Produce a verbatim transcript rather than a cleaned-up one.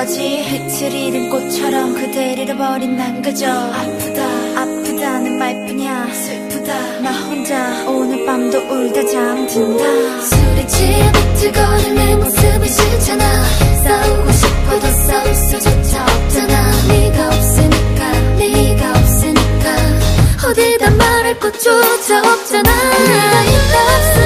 거지. 빛을 잃은 꽃처럼 그댈 잃어버린 난 그저 아프다 아프다는 말뿐이야. 슬프다 나 혼자 오늘 밤도 울다 잠든다. 술에 취해 비틀거릴 내 모습이 싫잖아. 싸우고 싶어도 싸울 수조차 없잖아. 네가 없으니까 네가 없으니까 어디다 말할 곳조차 없잖아. 네가 있다 없어